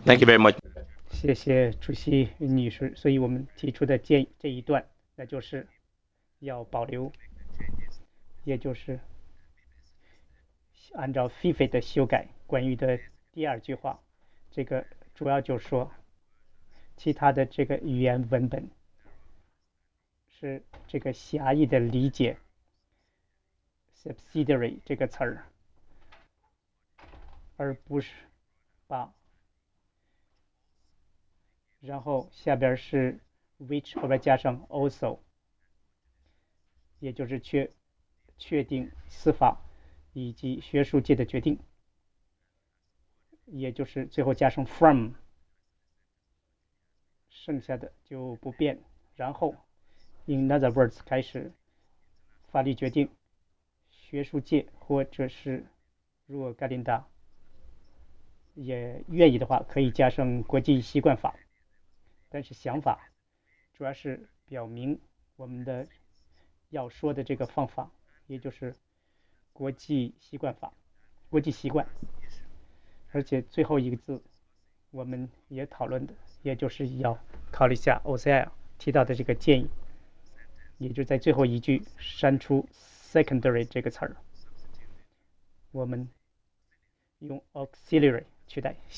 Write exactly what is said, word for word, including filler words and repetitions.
Thank you very much. 谢谢主席女士。所以我们提出的建这一段，那就是要保留，也就是按照 FIFA 的修改关于的第二句话，这个主要就是说其他的这个语言文本是这个狭义的理解 subsidiary 这个词儿，而不是把，然后下边是 which 后边加上 also，也就是确确定司法以及学术界的决定，也就是最后加上 from，剩下的就不变。然后 in other words 开始法律决定，学术界或者是如果盖琳达也愿意的话，可以加上国际习惯法。但是想法主要是表明我们的要说的这个方法，也就是国际习惯法、国际习惯。而且最后一个字我们也讨论的，也就是要考虑一下 O C L 提到的这个建议，也就在最后一句删除 secondary 这个词儿，我们用 auxiliary 取代。